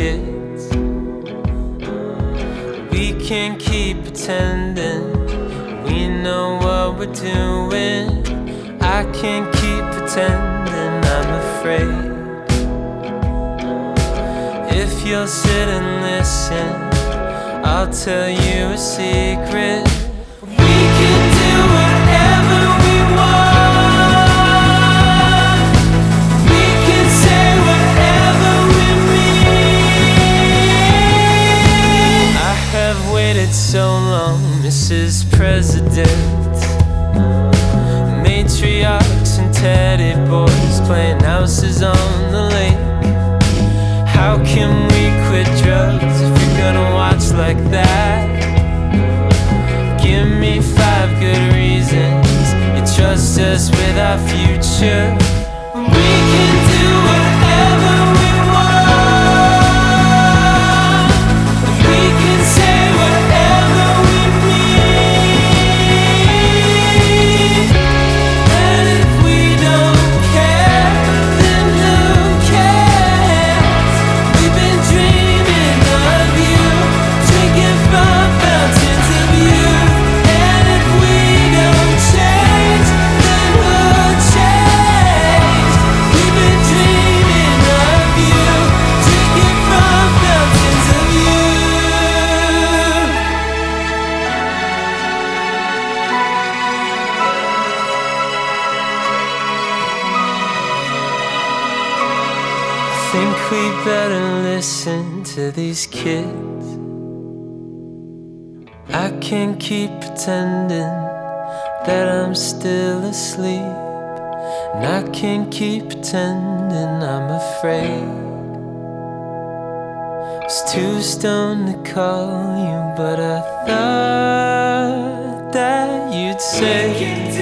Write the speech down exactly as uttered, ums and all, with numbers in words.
kids. We can't keep pretending we know what we're doing. I can't keep pretending I'm afraid. If you'll sit and listen, I'll tell you a secret. We can do whatever we want. We can say whatever we mean. I have waited so long, Missus President. Matriarchs and teddy boys playing houses on the lake. How can we quit drugs if you're gonna watch like that? Give me five good reasons you trust us with our future. We can do whatever we want. We can say whatever we mean. And if we don't care, then who cares? We've been dreaming of you, drinking from fountains of youth. And if we don't change, then we'll change. We've been dreaming of you, drinking from fountains of youth. I think we better listen to these kids. I can't keep pretending that I'm still asleep, and I can't keep pretending I'm afraid. Was too stoned to call you, but I thought that you'd say